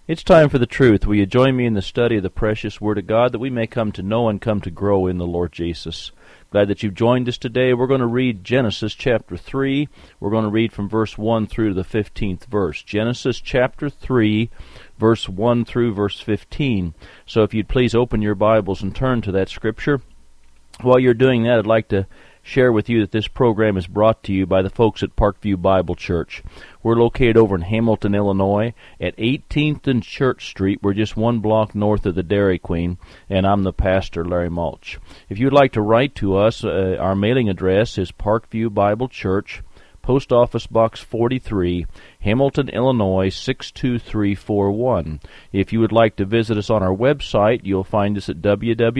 It's time for the truth. Will you join me in the study of the precious Word of God that we may come to know and come to grow in the Lord Jesus? Glad that you've joined us today. We're going to read Genesis chapter 3. We're going to read from verse 1 through to the 15th verse. Genesis chapter 3, verse 1 through verse 15. So if you'd please open your Bibles and turn to that scripture. While you're doing that, I'd like to share with you that this program is brought to you by the folks at Parkview Bible Church. We're located over in Hamilton, Illinois, at 18th and Church Street. We're just one block north of the Dairy Queen, and I'm the pastor, Larry Mulch. If you'd like to write to us, our mailing address is Parkview Bible Church, Post Office Box 43, Hamilton, Illinois 62341. If you would like to visit us on our website, you'll find us at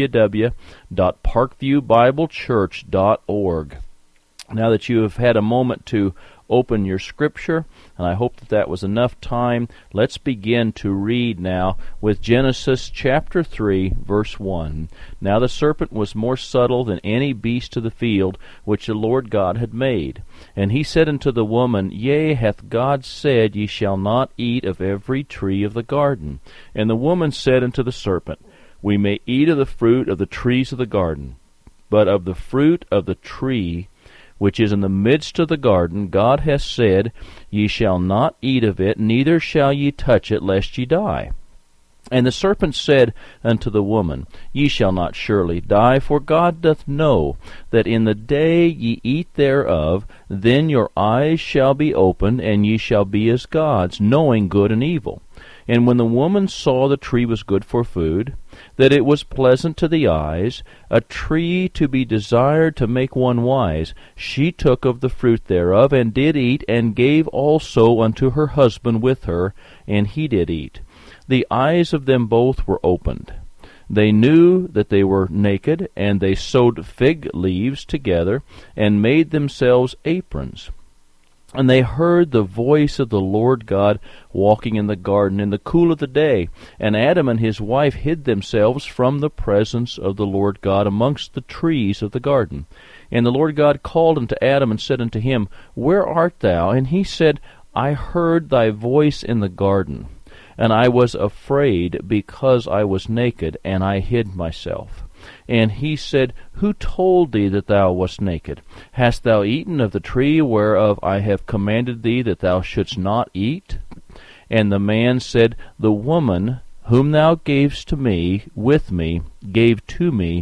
www.parkviewbiblechurch.org. Now that you have had a moment to open your scripture, and I hope that was enough time, let's begin to read now with Genesis chapter 3, verse 1. Now the serpent was more subtle than any beast of the field which the Lord God had made. And he said unto the woman, Yea, hath God said, Ye shall not eat of every tree of the garden? And the woman said unto the serpent, We may eat of the fruit of the trees of the garden, but of the fruit of the tree which is in the midst of the garden, God hath said, Ye shall not eat of it, neither shall ye touch it, lest ye die. And the serpent said unto the woman, Ye shall not surely die, for God doth know that in the day ye eat thereof, then your eyes shall be opened, and ye shall be as gods, knowing good and evil. And when the woman saw the tree was good for food, that it was pleasant to the eyes, a tree to be desired to make one wise, she took of the fruit thereof, and did eat, and gave also unto her husband with her, and he did eat. The eyes of them both were opened. They knew that they were naked, and they sewed fig leaves together, and made themselves aprons. And they heard the voice of the Lord God walking in the garden in the cool of the day. And Adam and his wife hid themselves from the presence of the Lord God amongst the trees of the garden. And the Lord God called unto Adam and said unto him, Where art thou? And he said, I heard thy voice in the garden, and I was afraid because I was naked, and I hid myself. And he said, Who told thee that thou wast naked? Hast thou eaten of the tree whereof I have commanded thee that thou shouldst not eat? And the man said, The woman whom thou gavest to me with me gave to me.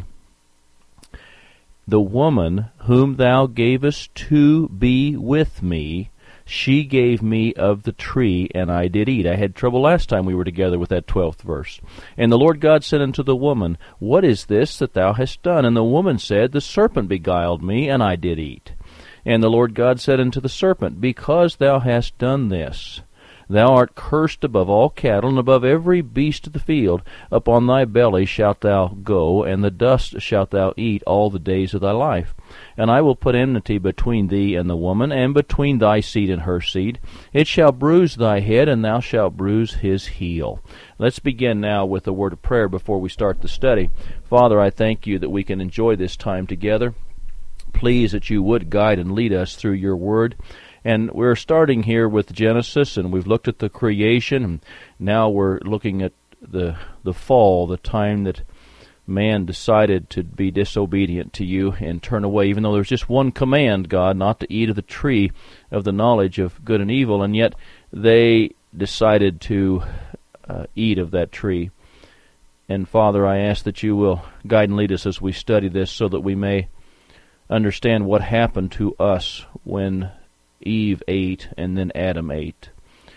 The woman whom thou gavest to be with me, she gave me of the tree, and I did eat. I had trouble last time we were together with that 12th verse. And the Lord God said unto the woman, What is this that thou hast done? And the woman said, The serpent beguiled me, and I did eat. And the Lord God said unto the serpent, Because thou hast done this, thou art cursed above all cattle, and above every beast of the field. Upon thy belly shalt thou go, and the dust shalt thou eat all the days of thy life. And I will put enmity between thee and the woman, and between thy seed and her seed. It shall bruise thy head, and thou shalt bruise his heel. Let's begin now with a word of prayer before we start the study. Father, I thank you that we can enjoy this time together. Please that you would guide and lead us through your word. And we're starting here with Genesis, and we've looked at the creation, and now we're looking at the fall, the time that man decided to be disobedient to you and turn away, even though there's just one command, God, not to eat of the tree of the knowledge of good and evil, and yet they decided to eat of that tree. And Father, I ask that you will guide and lead us as we study this so that we may understand what happened to us when Eve ate and then Adam ate.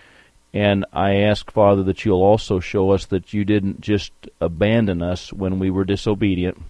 And I ask, Father, that you'll also show us that you didn't just abandon us when we were disobedient,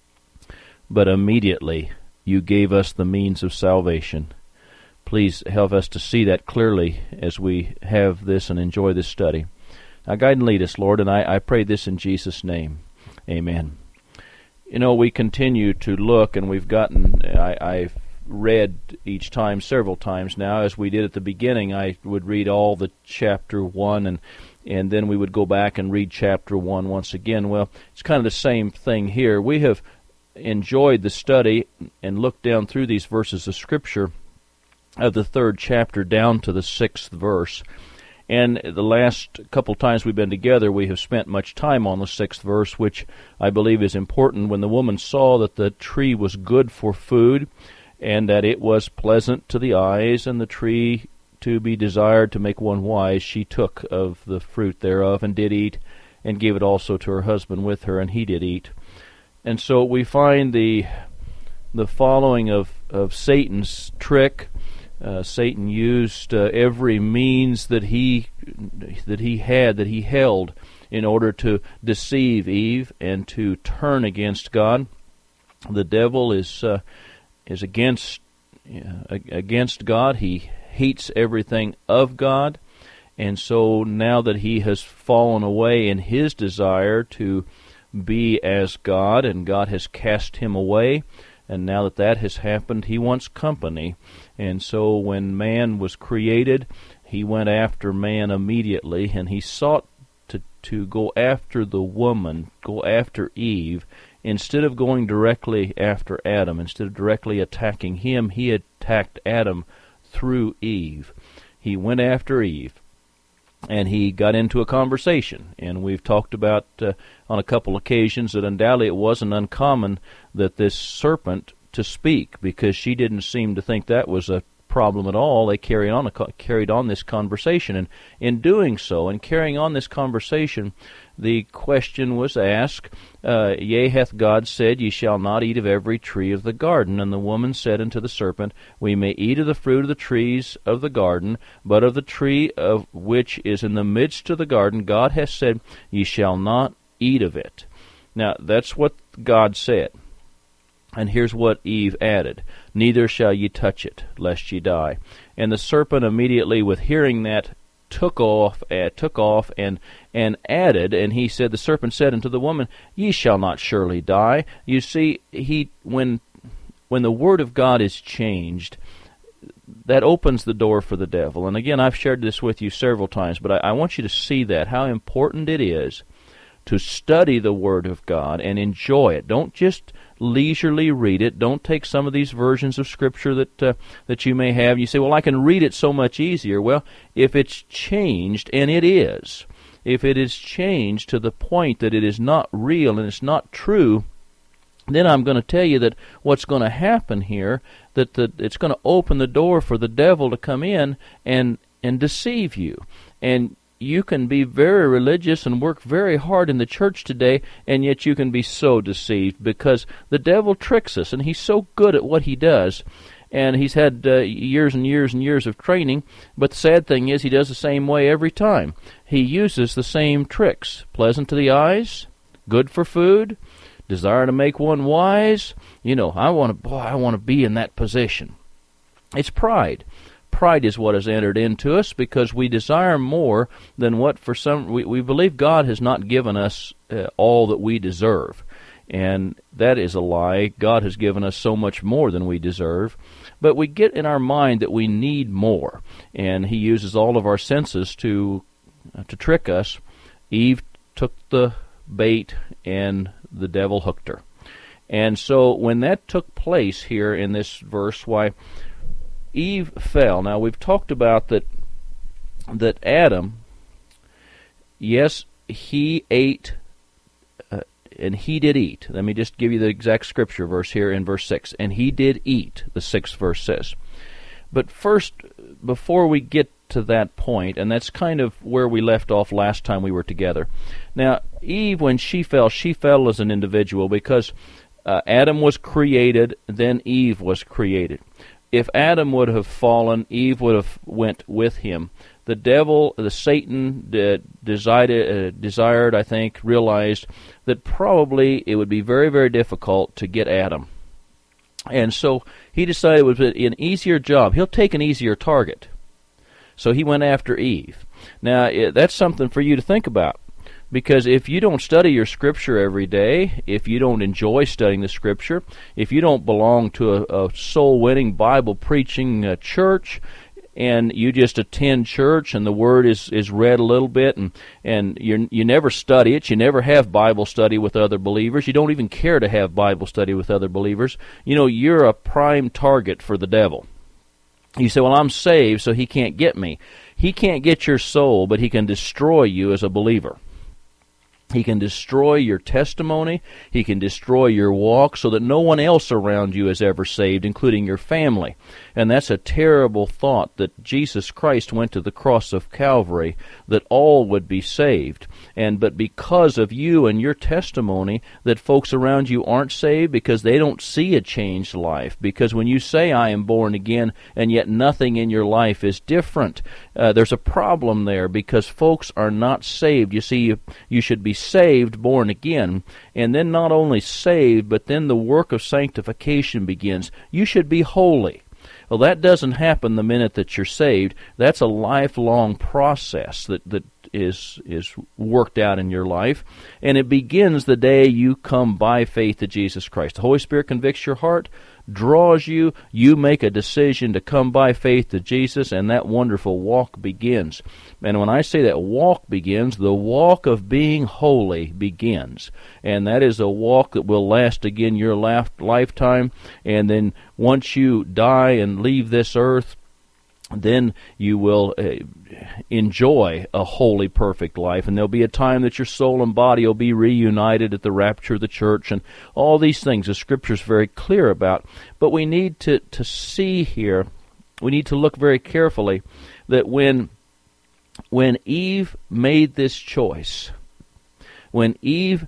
but immediately you gave us the means of salvation. Please help us to see that clearly as we have this and enjoy this study. Now guide and lead us, Lord, and I pray this in Jesus' name. Amen. You know, we continue to look, and we've gotten, I've read each time several times now. As we did at the beginning, I would read all the chapter 1, and then we would go back and read chapter 1 once again. Well, it's kind of the same thing here. We have enjoyed the study and looked down through these verses of Scripture of the 3rd chapter down to the 6th verse. And the last couple times we've been together, we have spent much time on the 6th verse, which I believe is important. When the woman saw that the tree was good for food, and that it was pleasant to the eyes, and the tree to be desired to make one wise, she took of the fruit thereof, and did eat, and gave it also to her husband with her, and he did eat. And so we find the following of Satan's trick. Satan used every means that he held in order to deceive Eve and to turn against God. The devil is against God. He hates everything of God, and so now that he has fallen away in his desire to be as God, and God has cast him away, and now that has happened, he wants company. And so when man was created, he went after man immediately, and he sought to go after the woman, go after Eve, instead of going directly after Adam. Instead of directly attacking him, he attacked Adam through Eve. He went after Eve, and he got into a conversation. And we've talked about on a couple occasions that undoubtedly it wasn't uncommon that this serpent to speak, because she didn't seem to think that was a problem at all. They carried on this conversation, and in doing so, and carrying on this conversation, the question was asked, Yea, hath God said, Ye shall not eat of every tree of the garden? And the woman said unto the serpent, We may eat of the fruit of the trees of the garden, but of the tree of which is in the midst of the garden, God hath said, Ye shall not eat of it. Now, that's what God said. And here's what Eve added, Neither shall ye touch it, lest ye die. And the serpent immediately, with hearing that, took off and added, and he said, the serpent said unto the woman, Ye shall not surely die. You see, when the word of God is changed, that opens the door for the devil. And again, I've shared this with you several times, but I want you to see that, how important it is to study the Word of God and enjoy it. Don't just leisurely read it. Don't take some of these versions of Scripture that you may have. You say, well, I can read it so much easier. Well, if it's changed, and it is, if it is changed to the point that it is not real and it's not true, then I'm going to tell you that what's going to happen here, that it's going to open the door for the devil to come in and deceive you. And you can be very religious and work very hard in the church today, and yet you can be so deceived, because the devil tricks us, and he's so good at what he does, and he's had years and years and years of training, but the sad thing is he does the same way every time. He uses the same tricks. Pleasant to the eyes, good for food, desire to make one wise. I want to be in that position. It's pride. Pride is what has entered into us, because we desire more than what we believe God has not given us all that we deserve. And that is a lie. God has given us so much more than we deserve. But we get in our mind that we need more. And he uses all of our senses to trick us. Eve took the bait, and the devil hooked her. And so when that took place here in this verse, Eve fell. Now, we've talked about that Adam, yes, he ate, and he did eat. Let me just give you the exact scripture verse here in verse 6. And he did eat, the 6th verse says. But first, before we get to that point, and that's kind of where we left off last time we were together. Now, Eve, when she fell as an individual, because Adam was created, then Eve was created. If Adam would have fallen, Eve would have went with him. The devil, Satan, desired, I think, realized that probably it would be very, very difficult to get Adam. And so he decided it was an easier job. He'll take an easier target. So he went after Eve. Now, that's something for you to think about. Because if you don't study your Scripture every day, if you don't enjoy studying the Scripture, if you don't belong to a soul-winning, Bible-preaching church, and you just attend church and the Word is read a little bit, and you never study it, you never have Bible study with other believers, you don't even care to have Bible study with other believers, you're a prime target for the devil. You say, well, I'm saved, so he can't get me. He can't get your soul, but he can destroy you as a believer. He can destroy your testimony. He can destroy your walk so that no one else around you is ever saved, including your family. And that's a terrible thought, that Jesus Christ went to the cross of Calvary that all would be saved. But because of you and your testimony, that folks around you aren't saved because they don't see a changed life. Because when you say, I am born again, and yet nothing in your life is different, there's a problem there because folks are not saved. You see, you should be saved, born again, and then not only saved, but then the work of sanctification begins. You should be holy. Well, that doesn't happen the minute that you're saved. That's a lifelong process that is worked out in your life, and it begins the day you come by faith to Jesus Christ. The Holy Spirit convicts your heart, draws you, you make a decision to come by faith to Jesus, and that wonderful walk begins. And when I say that walk begins, the walk of being holy begins. And that is a walk that will last again your lifetime. And then once you die and leave this earth, then you will enjoy a holy, perfect life. And there'll be a time that your soul and body will be reunited at the rapture of the church, and all these things the Scripture's very clear about. But we need to see here, we need to look very carefully, that when Eve made this choice, when Eve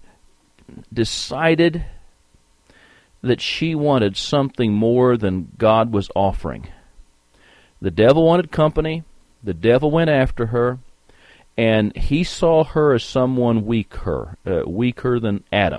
decided that she wanted something more than God was offering, the devil wanted company, the devil went after her, and he saw her as someone weaker than Adam.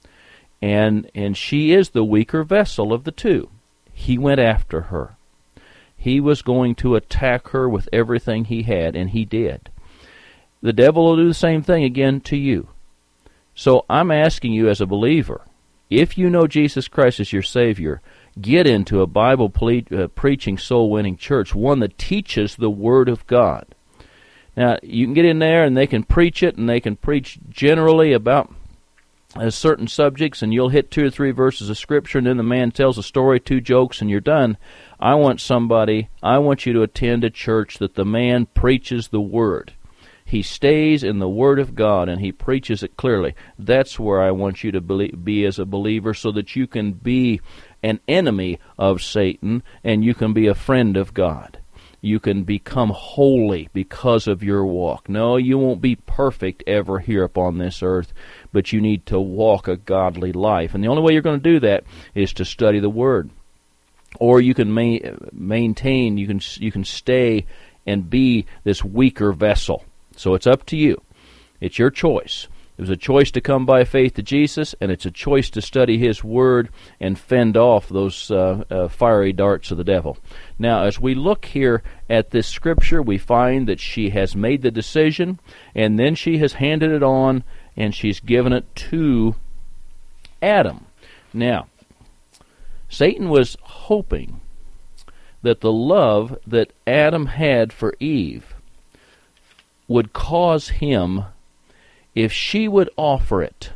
And she is the weaker vessel of the two. He went after her. He was going to attack her with everything he had, and he did. The devil will do the same thing again to you. So I'm asking you as a believer, if you know Jesus Christ as your Savior, get into a Bible preaching, soul-winning church, one that teaches the Word of God. Now, you can get in there and they can preach it, and they can preach generally about certain subjects, and you'll hit 2 or 3 verses of Scripture, and then the man tells a story, 2 jokes, and you're done. I want you to attend a church that the man preaches the Word. He stays in the Word of God, and he preaches it clearly. That's where I want you to be as a believer, so that you can be an enemy of Satan, and you can be a friend of God. You can become holy because of your walk. No, you won't be perfect ever here upon this earth, but you need to walk a godly life. And the only way you're going to do that is to study the Word. Or you can maintain, you can stay and be this weaker vessel. So it's up to you. It's your choice. It was a choice to come by faith to Jesus, and it's a choice to study His Word and fend off those fiery darts of the devil. Now, as we look here at this Scripture, we find that she has made the decision, and then she has handed it on, and she's given it to Adam. Now, Satan was hoping that the love that Adam had for Eve would cause him, if she would offer it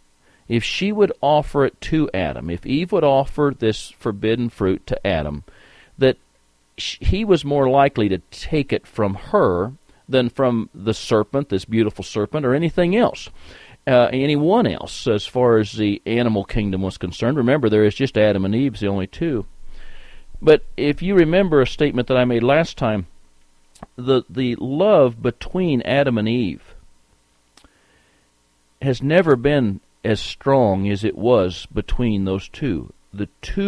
to Adam, if Eve would offer this forbidden fruit to Adam, that he was more likely to take it from her than from the serpent, this beautiful serpent, or anything else, anyone else, as far as the animal kingdom was concerned. Remember, there is just Adam and Eve, the only two. But if you remember a statement that I made last time, the love between Adam and Eve has never been as strong as it was between those two. The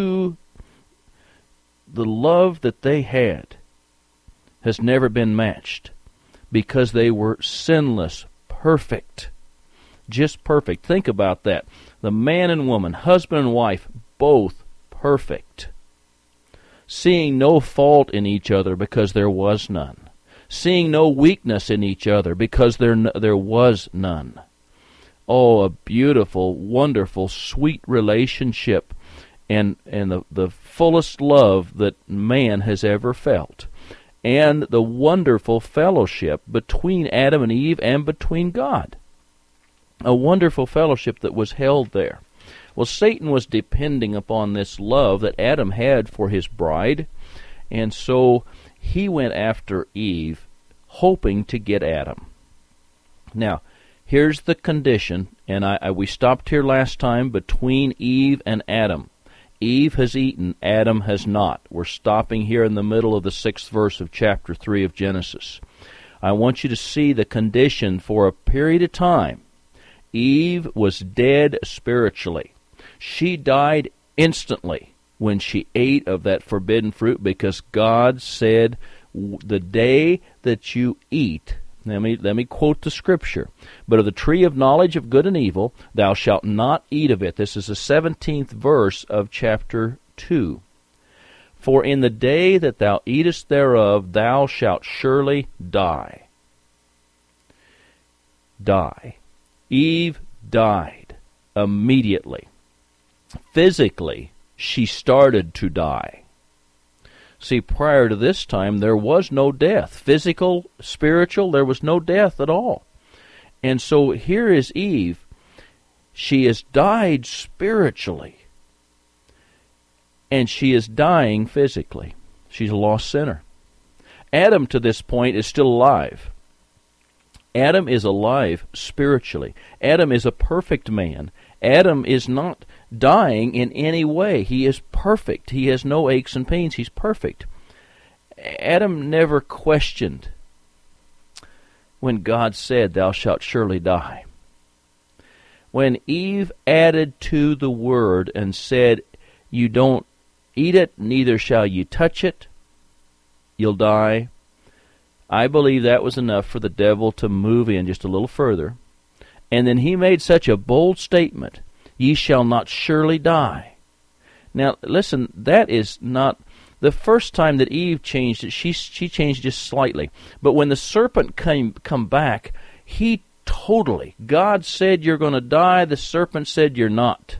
love that they had has never been matched, because they were sinless, perfect, just perfect. Think about that. The man and woman, husband and wife, both perfect, seeing no fault in each other because there was none, seeing no weakness in each other because there was none. Oh, a beautiful, wonderful, sweet relationship, and the fullest love that man has ever felt, and the wonderful fellowship between Adam and Eve and between God. A wonderful fellowship that was held there. Well, Satan was depending upon this love that Adam had for his bride, and so he went after Eve hoping to get Adam. Now, here's the condition, and we stopped here last time between Eve and Adam. Eve has eaten, Adam has not. We're stopping here in the middle of the 6th verse of chapter 3 of Genesis. I want you to see the condition for a period of time. Eve was dead spiritually. She died instantly when she ate of that forbidden fruit, because God said, the day that you eat, let me quote the scripture, but of the tree of knowledge of good and evil, thou shalt not eat of it. This is the 17th verse of chapter 2. For in the day that thou eatest thereof, thou shalt surely die. Die. Eve died immediately. Physically, she started to die. See, prior to this time, there was no death. Physical, spiritual, there was no death at all. And so here is Eve. She has died spiritually. And she is dying physically. She's a lost sinner. Adam, to this point, is still alive. Adam is alive spiritually. Adam is a perfect man. Adam is not dying in any way. He is perfect. He has no aches and pains. He's perfect. Adam never questioned when God said, thou shalt surely die. When Eve added to the word and said, you don't eat it, neither shall you touch it, you'll die, I believe that was enough for the devil to move in just a little further. And then he made such a bold statement, ye shall not surely die. Now, listen, that is not the first time that Eve changed it. She changed just slightly. But when the serpent come back, he totally, God said you're going to die, the serpent said you're not.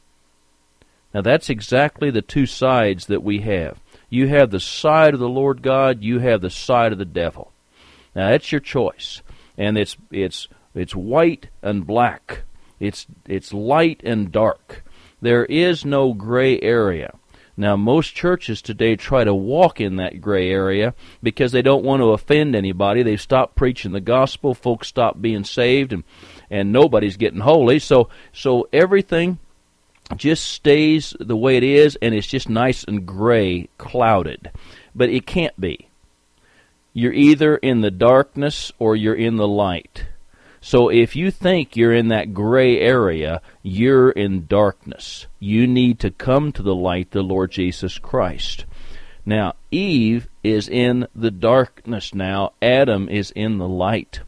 Now, that's exactly the two sides that we have. You have the side of the Lord God, you have the side of the devil. Now, that's your choice. And it's white and black. It's light and dark. There is no gray area. Now, most churches today try to walk in that gray area because they don't want to offend anybody. They've stopped preaching the gospel. Folks stop being saved, and nobody's getting holy. So everything just stays the way it is, and it's just nice and gray, clouded. But it can't be. You're either in the darkness or you're in the light. So if you think you're in that gray area, you're in darkness. You need to come to the light, the Lord Jesus Christ. Now, Eve is in the darkness now. Adam is in the light.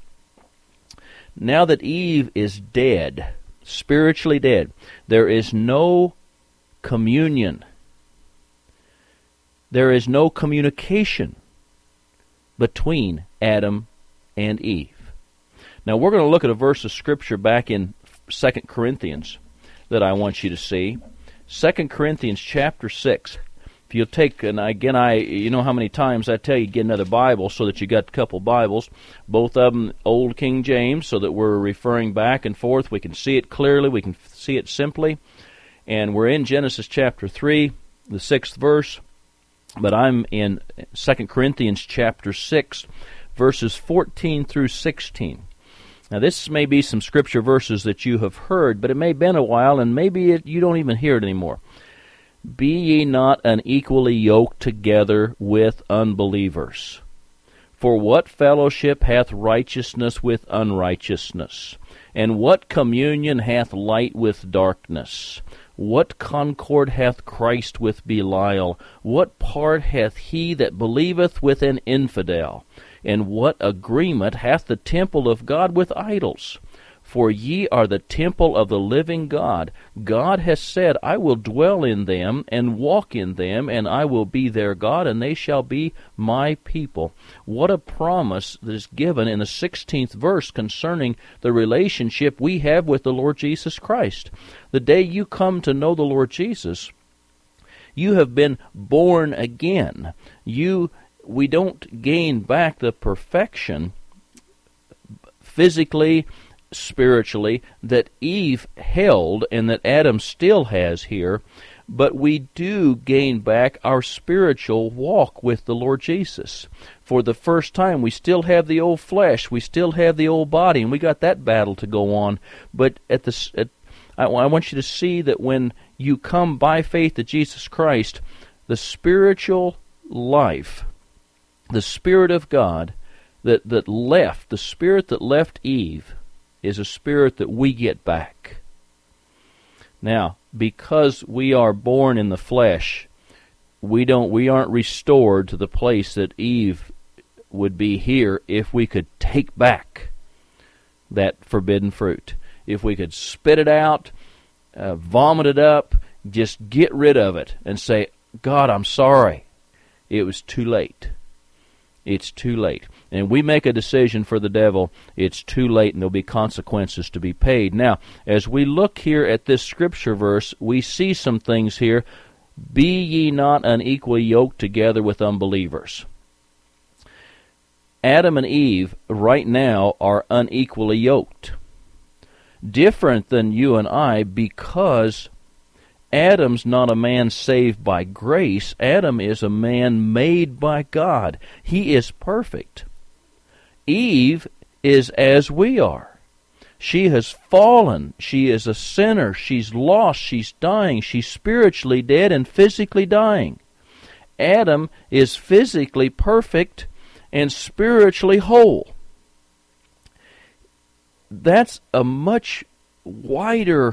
Now that Eve is dead, spiritually dead, there is no communion. There is no communication between Adam and Eve. Now, we're going to look at a verse of Scripture back in 2 Corinthians that I want you to see. 2 Corinthians chapter 6. If you'll take, and again, you know how many times I tell you get another Bible so that you got a couple Bibles, both of them Old King James, so that we're referring back and forth. We can see it clearly. We can see it simply. And we're in Genesis chapter 3, the 6th verse. But I'm in 2 Corinthians chapter 6, verses 14 through 16. Now, this may be some scripture verses that you have heard, but it may have been a while, and maybe you don't even hear it anymore. Be ye not unequally yoked together with unbelievers. For what fellowship hath righteousness with unrighteousness? And what communion hath light with darkness? What concord hath Christ with Belial? What part hath he that believeth with an infidel? And what agreement hath the temple of God with idols? For ye are the temple of the living God. God has said, I will dwell in them and walk in them, and I will be their God, and they shall be my people. What a promise that is given in the 16th verse concerning the relationship we have with the Lord Jesus Christ. The day you come to know the Lord Jesus, you have been born again. We don't gain back the perfection physically, spiritually, that Eve held and that Adam still has here, but we do gain back our spiritual walk with the Lord Jesus. For the first time, we still have the old flesh, we still have the old body, and we got that battle to go on. But I want you to see that when you come by faith to Jesus Christ, the spiritual life, the Spirit of God that left, the Spirit that left Eve, is a spirit that we get back. Now, because we are born in the flesh, we aren't restored to the place that Eve would be here if we could take back that forbidden fruit. If we could spit it out, vomit it up, just get rid of it and say, God, I'm sorry. It was too late. It's too late. And we make a decision for the devil, it's too late, and there'll be consequences to be paid. Now, as we look here at this scripture verse, we see some things here. Be ye not unequally yoked together with unbelievers. Adam and Eve right now are unequally yoked. Different than you and I, because Adam's not a man saved by grace. Adam is a man made by God. He is perfect. Eve is as we are. She has fallen. She is a sinner. She's lost. She's dying. She's spiritually dead and physically dying. Adam is physically perfect and spiritually whole. That's a much wider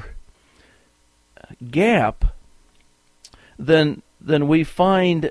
gap than we find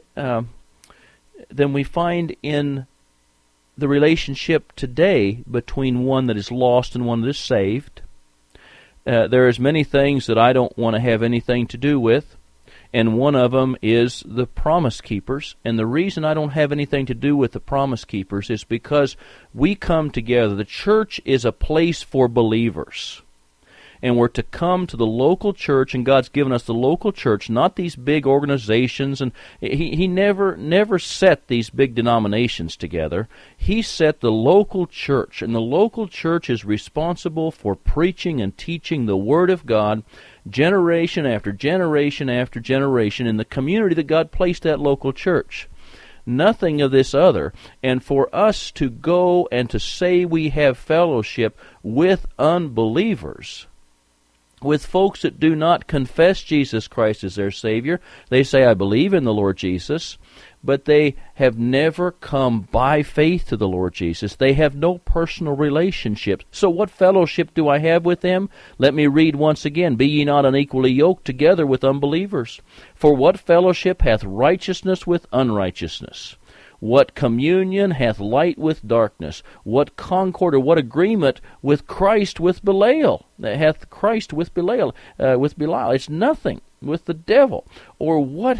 in the relationship today between one that is lost and one that is saved. There is many things that I don't want to have anything to do with, and one of them is the Promise Keepers. And the reason I don't have anything to do with the Promise Keepers is because we come together. The church is a place for believers. And we're to come to the local church, and God's given us the local church, not these big organizations. And He never set these big denominations together. He set the local church, and the local church is responsible for preaching and teaching the Word of God generation after generation after generation in the community that God placed that local church. Nothing of this other. And for us to go and to say we have fellowship with unbelievers, with folks that do not confess Jesus Christ as their Savior. They say, I believe in the Lord Jesus, but they have never come by faith to the Lord Jesus. They have no personal relationship. So what fellowship do I have with them? Let me read once again. Be ye not unequally yoked together with unbelievers. For what fellowship hath righteousness with unrighteousness? What communion hath light with darkness? What concord or what agreement with Christ with Belial? Hath Christ with Belial? It's nothing with the devil. Or what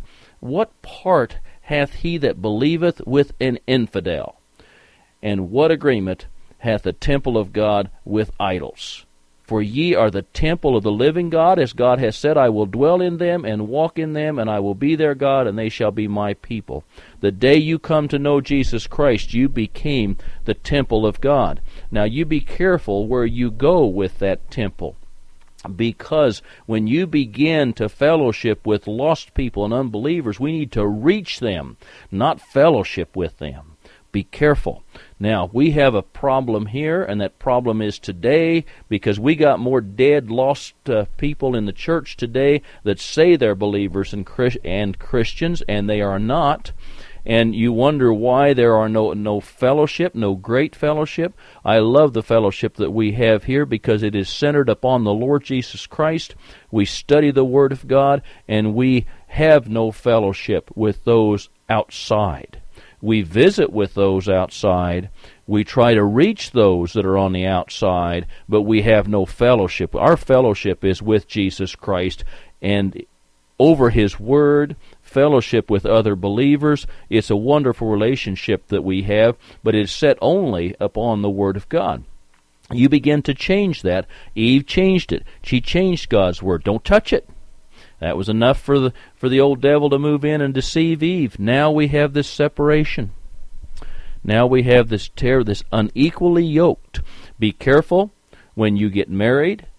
part hath he that believeth with an infidel? And what agreement hath the temple of God with idols? For ye are the temple of the living God, as God has said, I will dwell in them and walk in them, and I will be their God, and they shall be my people. The day you come to know Jesus Christ, you became the temple of God. Now you be careful where you go with that temple, because when you begin to fellowship with lost people and unbelievers, we need to reach them, not fellowship with them. Be careful. Now, we have a problem here, and that problem is today, because we got more dead, lost people in the church today that say they're believers and Christians, and they are not. And you wonder why there are no fellowship, no great fellowship. I love the fellowship that we have here because it is centered upon the Lord Jesus Christ. We study the Word of God, and we have no fellowship with those outside. We visit with those outside. We try to reach those that are on the outside, but we have no fellowship. Our fellowship is with Jesus Christ and over His Word, fellowship with other believers. It's a wonderful relationship that we have, but it's set only upon the Word of God. You begin to change that. Eve changed it. She changed God's Word. Don't touch it. That was enough for the old devil to move in and deceive Eve. Now we have this separation. Now we have this unequally yoked. Be careful when you get married.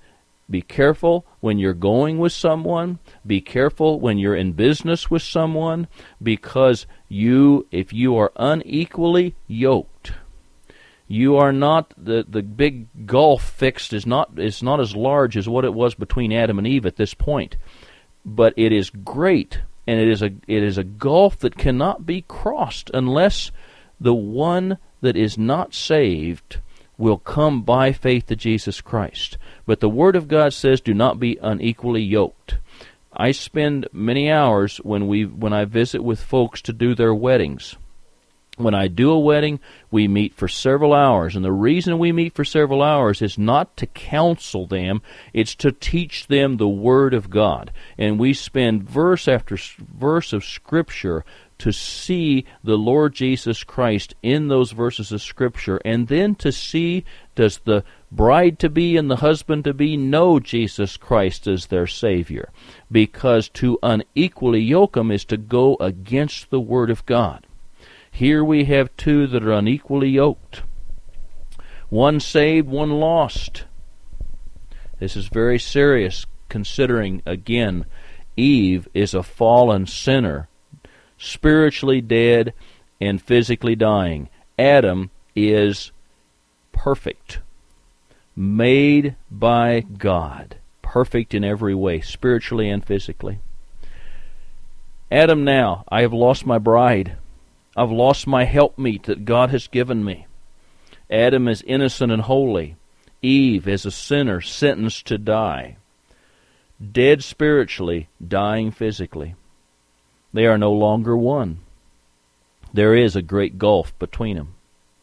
Be careful when you're going with someone. Be careful when you're in business with someone, because if you are unequally yoked, you are not, the big gulf fixed is not as large as what it was between Adam and Eve at this point, but it is great, and it is a gulf that cannot be crossed unless the one that is not saved will come by faith to Jesus Christ. But the Word of God says, do not be unequally yoked. I spend many hours when I visit with folks to do their weddings. When I do a wedding, we meet for several hours, and the reason we meet for several hours is not to counsel them, it's to teach them the Word of God. And we spend verse after verse of Scripture to see the Lord Jesus Christ in those verses of Scripture, and then to see, does the bride-to-be and the husband-to-be know Jesus Christ as their Savior? Because to unequally yoke them is to go against the Word of God. Here we have two that are unequally yoked. One saved, one lost. This is very serious, considering, again, Eve is a fallen sinner, spiritually dead and physically dying. Adam is perfect, made by God, perfect in every way, spiritually and physically. Adam, now, I have lost my bride. I've lost my helpmeet that God has given me. Adam is innocent and holy. Eve is a sinner sentenced to die. Dead spiritually, dying physically. They are no longer one. There is a great gulf between them.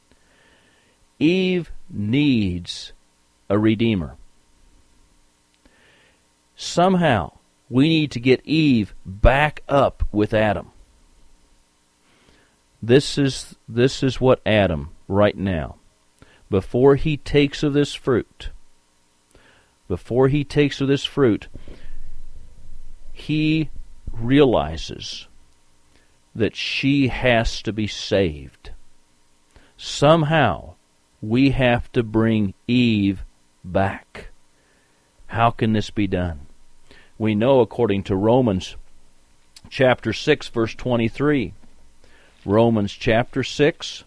Eve needs a redeemer. Somehow, we need to get Eve back up with Adam. This is what Adam, right now, before he takes of this fruit, he realizes that she has to be saved. Somehow, we have to bring Eve back. How can this be done? We know, according to Romans chapter 6, verse 23, Romans chapter 6,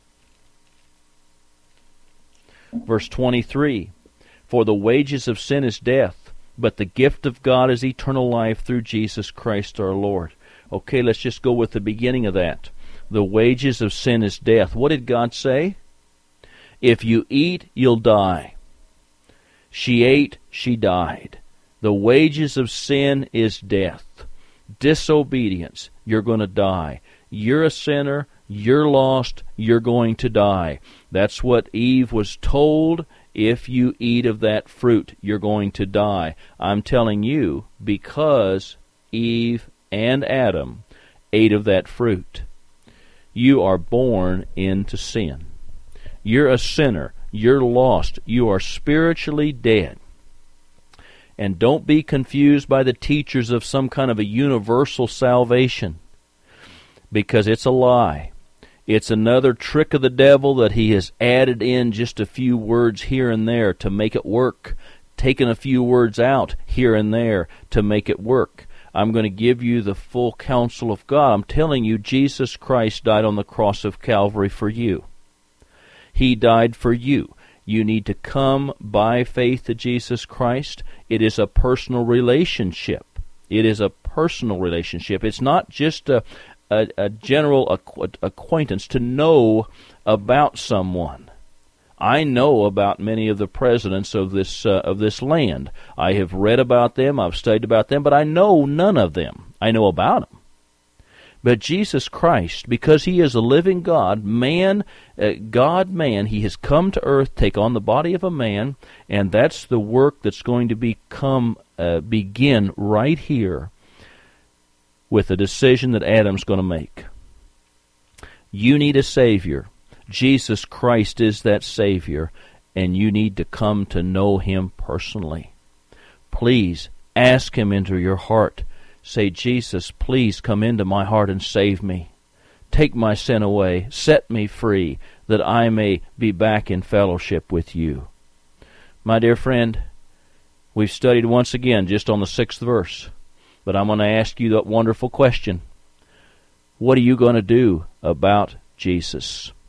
verse 23, for the wages of sin is death, but the gift of God is eternal life through Jesus Christ our Lord. Okay, let's just go with the beginning of that. The wages of sin is death. What did God say? If you eat, you'll die. She ate, she died. The wages of sin is death. Disobedience, you're going to die. You're a sinner, you're lost, you're going to die. That's what Eve was told. If you eat of that fruit, you're going to die. I'm telling you, because Eve and Adam ate of that fruit, you are born into sin. You're a sinner. You're lost. You are spiritually dead. And don't be confused by the teachers of some kind of a universal salvation, because it's a lie. It's another trick of the devil that he has added in just a few words here and there to make it work, taken a few words out here and there to make it work. I'm going to give you the full counsel of God. I'm telling you, Jesus Christ died on the cross of Calvary for you. He died for you. You need to come by faith to Jesus Christ. It is a personal relationship. It is a personal relationship. It's not just a general acquaintance to know about someone. I know about many of the presidents of this land. I have read about them, I've studied about them, but I know none of them. I know about them. But Jesus Christ, because He is a living God, God-man, He has come to earth, take on the body of a man, and that's the work that's going to begin right here with the decision that Adam's going to make. You need a Savior. Jesus Christ is that Savior, and you need to come to know Him personally. Please ask Him into your heart. Say, Jesus, please come into my heart and save me. Take my sin away. Set me free, that I may be back in fellowship with you. My dear friend, We've studied once again just on the 6th verse. But I'm going to ask you that wonderful question. What are you going to do about Jesus?